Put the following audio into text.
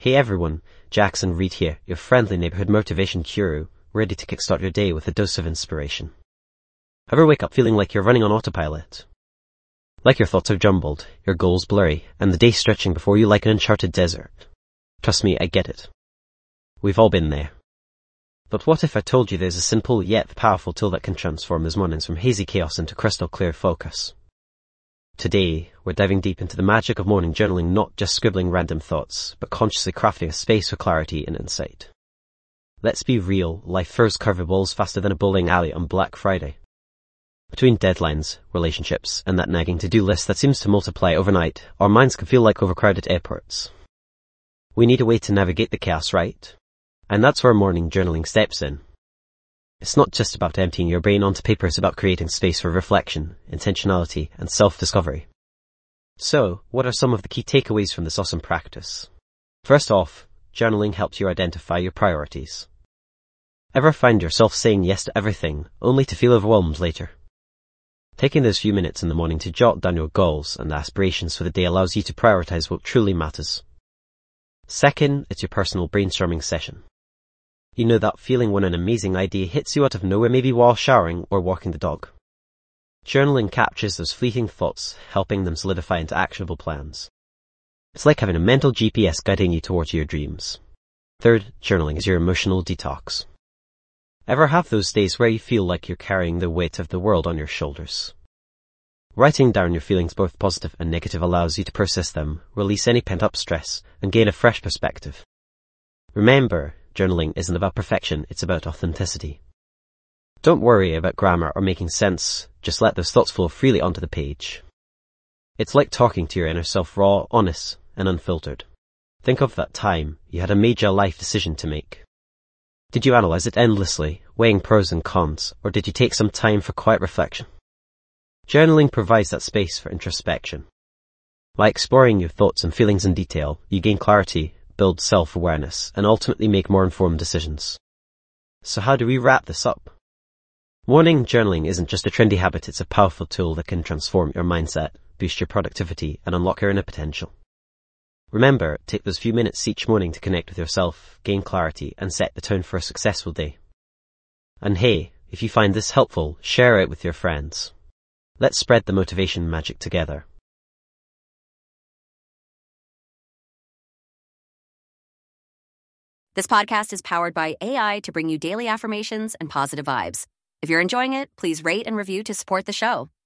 Hey everyone, Jackson Reed here, your friendly neighborhood motivation guru, ready to kickstart your day with a dose of inspiration. Ever wake up feeling like you're running on autopilot? Like your thoughts are jumbled, your goals blurry, and the day stretching before you like an uncharted desert? Trust me, I get it. We've all been there. But what if I told you there's a simple yet powerful tool that can transform those mornings from hazy chaos into crystal clear focus? Today, we're diving deep into the magic of morning journaling, not just scribbling random thoughts, but consciously crafting a space for clarity and insight. Let's be real, life throws curveballs faster than a bowling alley on Black Friday. Between deadlines, relationships, and that nagging to-do list that seems to multiply overnight, our minds can feel like overcrowded airports. We need a way to navigate the chaos, right? And that's where morning journaling steps in. It's not just about emptying your brain onto paper, it's about creating space for reflection, intentionality, and self-discovery. So, what are some of the key takeaways from this awesome practice? First off, journaling helps you identify your priorities. Ever find yourself saying yes to everything, only to feel overwhelmed later? Taking those few minutes in the morning to jot down your goals and aspirations for the day allows you to prioritize what truly matters. Second, it's your personal brainstorming session. You know that feeling when an amazing idea hits you out of nowhere, maybe while showering or walking the dog. Journaling captures those fleeting thoughts, helping them solidify into actionable plans. It's like having a mental GPS guiding you towards your dreams. Third, journaling is your emotional detox. Ever have those days where you feel like you're carrying the weight of the world on your shoulders? Writing down your feelings, both positive and negative, allows you to process them, release any pent-up stress, and gain a fresh perspective. Remember, journaling isn't about perfection, it's about authenticity. Don't worry about grammar or making sense, just let those thoughts flow freely onto the page. It's like talking to your inner self, raw, honest, and unfiltered. Think of that time you had a major life decision to make. Did you analyze it endlessly, weighing pros and cons, or did you take some time for quiet reflection? Journaling provides that space for introspection. By exploring your thoughts and feelings in detail, you gain clarity, build self-awareness, and ultimately make more informed decisions. So how do we wrap this up? Morning journaling isn't just a trendy habit, it's a powerful tool that can transform your mindset, boost your productivity, and unlock your inner potential. Remember, take those few minutes each morning to connect with yourself, gain clarity, and set the tone for a successful day. And hey, if you find this helpful, share it with your friends. Let's spread the motivation magic together. This podcast is powered by AI to bring you daily affirmations and positive vibes. If you're enjoying it, please rate and review to support the show.